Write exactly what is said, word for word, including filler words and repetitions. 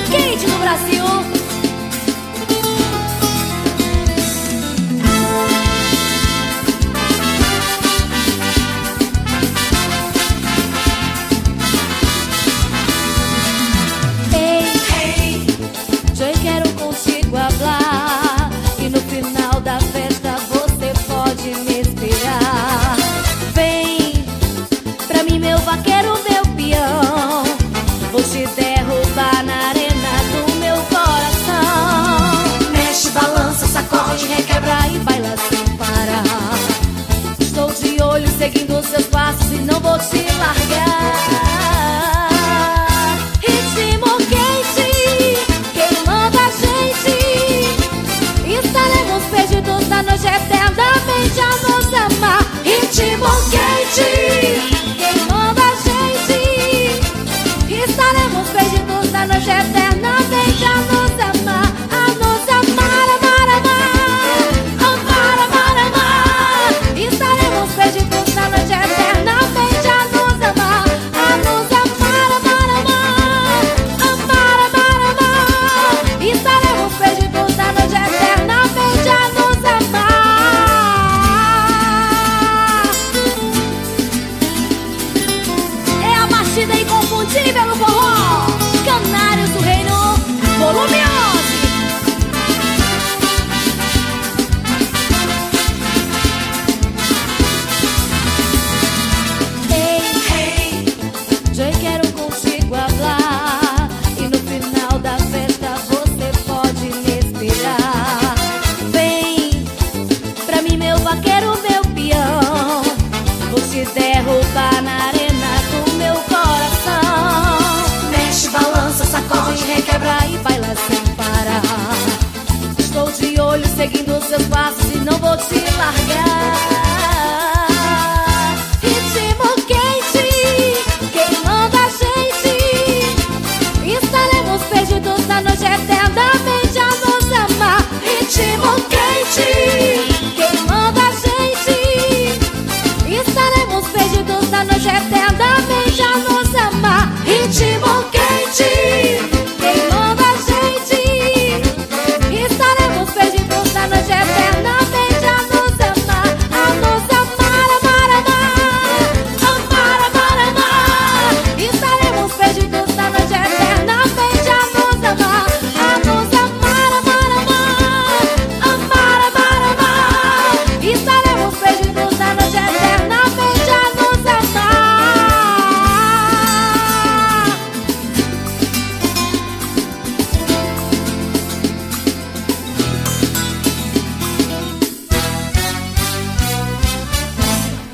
quente no Brasil. Vaqueiro, meu peão, vou te derrubar na arena do meu coração. Mexe, balança, sacode, Requebra e baila sem parar. Estou de olho seguindo os seus passos e não vou te largar. Ritmo quente, queimando a gente. Estaremos perdidos na noite eternamente a nos amar. ritmo quente, estaremos perdidos na noite eternamente a nos amar, a nos amar, amar, amar, amar, amar, amar. Estaremos perdidos na noite eternamente a nos amar, a nos amar, amar, amar, amar, amar, amar. Estaremos perdidos na noite eternamente a nos amar. É a batida inconfundível no forró, Canários do Reino, volume onze. Ei, hey, eu quero contigo falar, e no final da festa você pode me esperar. Vem pra mim, meu vaqueiro, meu peão, vou te derrubar na arena do meu coração. mexe, balança, sacode, Requebra e baila sem parar. Estou de olho seguindo os seus passos e não vou te largar. Ritmo quente, queimando a gente. Estaremos perdidos na noite eternamente a nos amar. ritmo quente, Queimando a gente. Estaremos perdidos na noite eternamente